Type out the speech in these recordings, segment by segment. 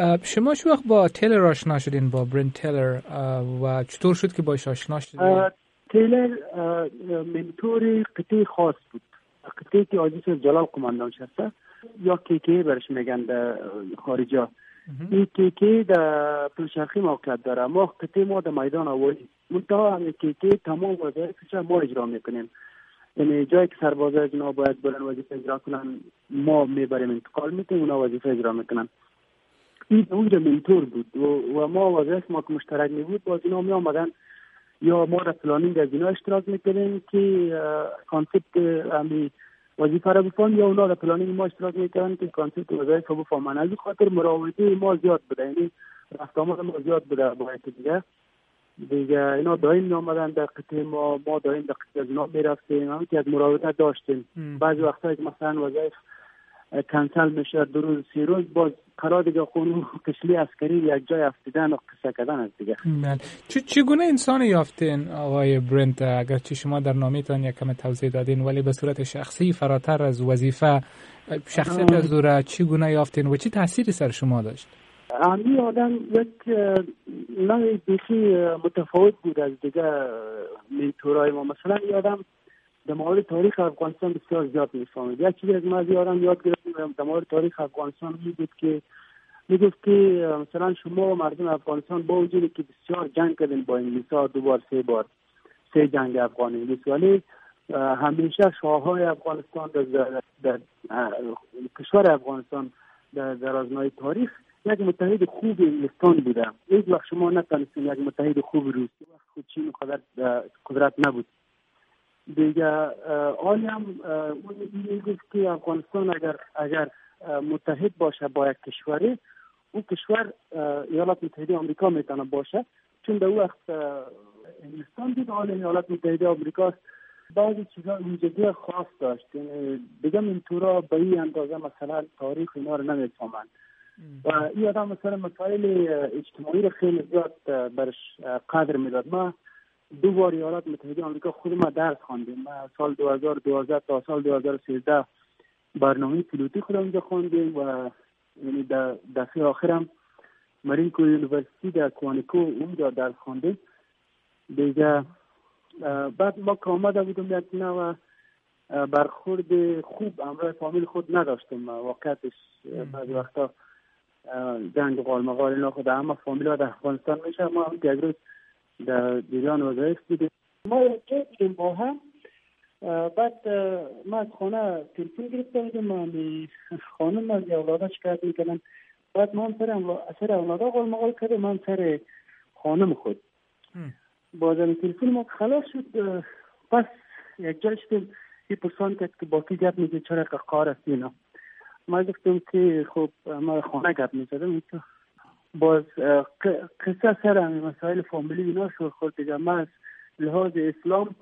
شما چه وقت با تیلر آشنا شدین، با برنت تیلر، و چطور شد که باش آشنا شدین؟ تیلر منتور قطعه خاص بود، قطعه که آجیس جلال قماندان شسته یا کیکی برش میگن در خارجی ها. این کیکی در پلشرخی موقعیت داره. ما قطعه ما در میدان اولی منتها همین کیکی تمام وظایفش ما اجرا میکنیم. یعنی جایی که سربازای جناب باید برن وظیفه اجرا کنن ما میبریم انتقال میکنیم، اونا وظیفه اجرا میکنن. این اونجا منتور بود و ما وظایف ما که مشترک می بود باز اینا می آمدن یا ما در پلانینگ از اینا اشتراک میکنیم که کانسپت همی وظیفه را بفهم، یا اونا در پلانینگ ما اشتراک میکنن که کانسپت وظایف را بفهمن. از این خاطر مراودی ما زیاد بوده، یعنی رفت آمد ما زیاد بوده باید دیگه اینا دائم می آمدن در قطعه ما دائم در قطعه از اینا می رفتیم، هم که از مراودت داشتیم. بعضی وقتا که مثلا وظایف کنسل میشه 2 روز 3 روز باز قرار دیگه خونو کشلی عسکری یک جای افتیدن و قصه کردن است دیگه. چگونه انسان یافتین آقای برنت؟ اگرچه شما در نامه‌تان یک کم توضیح دادین ولی به صورت شخصی فراتر از وظیفه، شخصیت از دوره چگونه یافتین و چه تأثیری سر شما داشت؟ همین آدم یک نوع بیخی متفاوت بود از دیگه منتورای ما. مثلا این آدم در مورد تاریخ افغانستان بسیار زیاد میفهمید. یک چیزی از ما از آدم یاد گرفتم در مورد تاریخ افغانستان میگفت که مثلا شما مردم افغانستان با وجودی که بسیار جنگ کردین با انگلیس‌ها 2 بار 3 بار 3 جنگ افغان انگلیس، ولی همیشه شاههای افغانستان در کشور افغانستان در آزمای تاریخ یک متحد خوب انگلستان بوده. هیچ وقت شما نتونستین یک متحد خوب روسی وقت خود چین قدرت نبود دیگه. آلی هم میگفت که افغانستان اگر متحد باشه با یک کشوری، اون کشور ایالات متحده آمریکا میتونه باشه، چون در وقت انگلستان بود. حال ایالات متحده آمریکا بعضی چیزا ویژگی خاص داشت، دیگه منتورا به این اندازه مثلا تاریخ اینا رو نمیفهمند و این آدم مثلا مسائل اجتماعی رو خیلی زیاد برش قدر میداد. ما 2 بار ایالات متحده آمریکا خود ما درس خواندیم. ما سال 2012 تا سال 2013 برنامه پیلوتی خودم اونجا خواندیم و یعنی در دفعه آخرم مارینکو یونیورسیتی در کوانیکو اونجا درس خواندیم دیگه. بعد ما که آمده بودم یک نوع برخورد خوب همراه فامیل خود نداشتیم. واقعیتش بعضی وقتا جنگ و قالمقال اینا خود همه فامیل ها در افغانستان میشه. ما هم یک روز در دیلان وظایف بودیم، ما یک بودیم با هم. بعد ما از خانه تلفن گرفته بودیم، من خانم از اولادا شکایت میکنم. بعد ما هم سر اولادا قالمقال کردیم، من سر خانم خود. بازم تلفن ما خلاص شد. پس یک جای شدیم یه پرسان کرد که با کی گپ میگه، چرا که کار است اینا. ما گفتم که خب ما خانه گپ میزدم. باز قصه سر همین مسائل فامیلی اینا شروع خورد دیگه. ما از لحاظ اسلام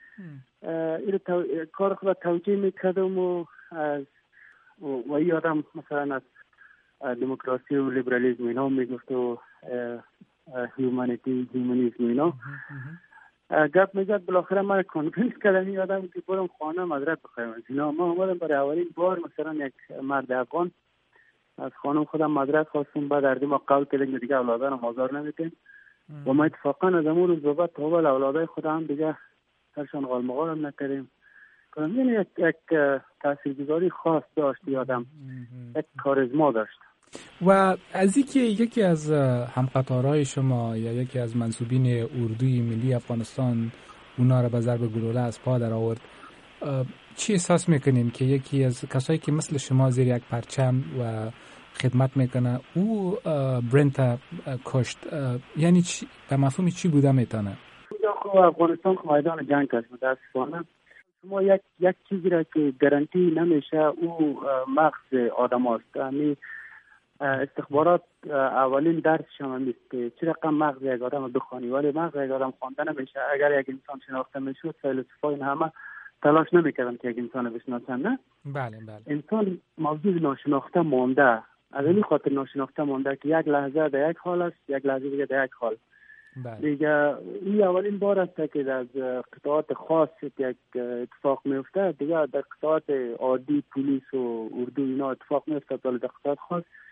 کار خود توجیه میکردم و این آدم مثلا از دموکراسی و لیبرالیسم اینا میگفت و هیومانیسم اینا گپ میزد. بالاخره من کانوینس کردم این آدم که برم خانه مدرک بخوایم از اینا. ما آمدم برای اولین بار مثلا یک مرد افغان از خانم خودم مدرک خواستم. بعد اردیم ما قول کردیم دیگه اولادان آزار نمیدیم و ما اتفاقا از امور روز بابت تا اولادای خودم دیگه سرشان قالمقال هم نکردیم. یعنی یک تاثیرگذاری خاص داشت آدم، یک کاریزما داشت. و از اینکه یکی از همقطارهای شما یا یکی از منصوبین اردوی ملی افغانستان اونا را به ضرب گلوله از پا در آورد، چی احساس میکنین که یکی از کسایی که مثل شما زیر یک پرچم و خدمت میکنه او برنت کشت؟ یعنی به مفهوم چی بوده میتونه؟ افغانستان که میدان جنگ است متاسفانه. شما یک چیزی را که گارانتی نمیشه او مغز آدم است. یعنی استخبارات اولین درسش هم نیست که چه رقم مغز یک آدم بخوانی، ولی مغز یک آدم خوانده نمیشه. اگر یک انسان شناخته میشد فیلسوفای این همه تلاش نمیکردن که یک انسان بشناسن. نه بله. انسان موجود ناشناخته مانده، از این خاطر ناشناخته مانده که یک لحظه در یک حال است، یک لحظه دیگه در یک حال. دیگه این اولین بار است که از قطعات خاص یک اتفاق میفته. دیگه در قطعات عادی پلیس و اردو اینا اتفاق میفته، ولی در قطعات خاص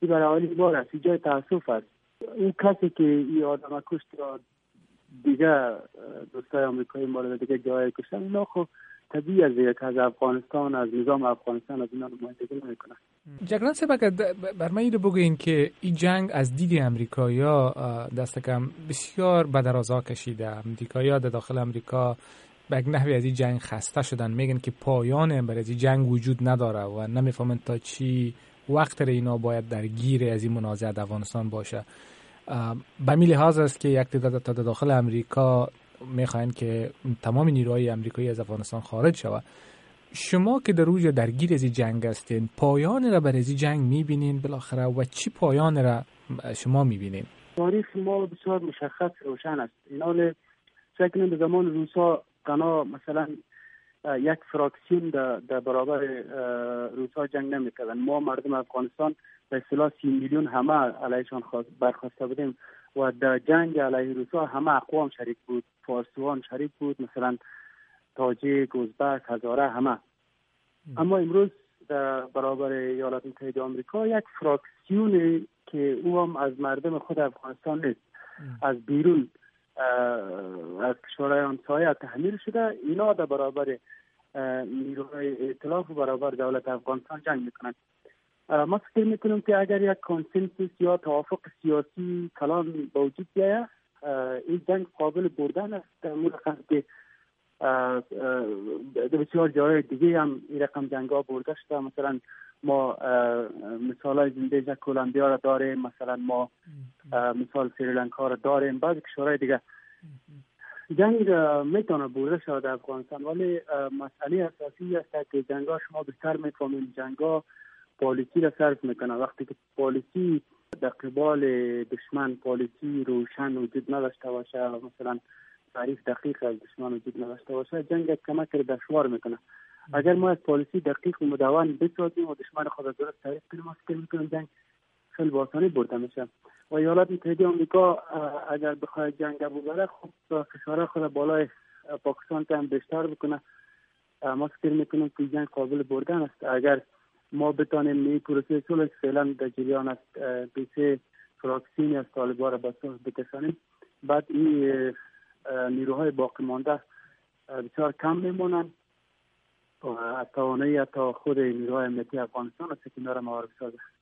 این برای اولی بار است، جای تاسف است. اون کسی که این آدم کشت را دیگه دوستای آمریکایی مورد دیگه جای کشتن، اینا خب طبیعی است دیگه که از افغانستان، از نظام افغانستان از اینا نمایندگی نمیکنه. جگران صاحب اگر بر من اینو بگوین که این جنگ از دید امریکایی‌ها دست کم بسیار به درازا کشیده. امریکایی‌ها در داخل امریکا به یک نحوی از این جنگ خسته شدن، میگن که پایان برای این جنگ وجود نداره و نمیفهمن تا چی وقت اینا باید درگیر از این منازعه در افغانستان باشه. به می لحاظ است که یک تعداد تا داخل امریکا میخواین که تمام نیروهای امریکایی از افغانستان خارج شود. شما که در روی درگیر از این جنگ هستین، پایان را برای این جنگ میبینین بالاخره و چی پایان را شما میبینین؟ تاریخ ما بسیار مشخص روشن است. اینا شکل به زمان روسا قنا مثلا یک فراکسیون در برابر روسا جنگ نمیکردن. ما مردم افغانستان به اصطلاح 30 میلیون همه علیهشان برخواسته بودیم و در جنگ علیه روسا همه اقوام شریک بود، فارسیان شریک بود، مثلا تاجیک، ازبک، هزاره همه. اما امروز در برابر ایالات متحده آمریکا یک فراکسیونی که او هم از مردم خود افغانستان نیست، از بیرون از کشورهای همسایه تحمیل شده، اینا در برابر نیروهای ائتلاف و برابر دولت افغانستان جنگ میکنند. ما فکر میکنم که اگر یک کنسنسوس یا توافق سیاسی کلان با وجود بیاید، این جنگ قابل بردن است. مورخ که در بسیار جای دیگه هم این رقم جنگ ها برده شده. مثلا ما مثال های زنده کولمبیا را داریم، مثلا ما مثال سریلانکا را داریم، بعض کشورهای دیگه. جنگ میتونه برده شود در افغانستان، ولی مسئله اساسی است که جنگ ها شما بیشتر میفهمید جنگ ها پالیسی را صرف میکنه. وقتی که پالیسی در قبال دشمن پالیسی روشن وجود نداشته باشه، مثلا تعریف دقیق از دشمن وجود نداشته باشه، جنگ کمک را دشوار میکنه. اگر ما از پالیسی دقیق و مدون بسازیم و دشمن خود را درست تعریف کنیم، ما فکر میکنیم جنگ خیلی با آسانی برده میشه. و ایالات متحده آمریکا اگر بخواد جنگ ببره، خب فشار خود بالای پاکستان هم بیشتر بکنه. ما فکر میکنیم که جنگ قابل بردن است اگر ما بتانیم این پروسه صلح فعلا در جریان است، بیسه فراکسیونی از طالبان را به صلح بکشانیم، بعد این نیروهای باقی مانده بسیار کم میمونن و توانایی حتی خود نیروهای امنیتی افغانستان است که اینا را معارف سازه.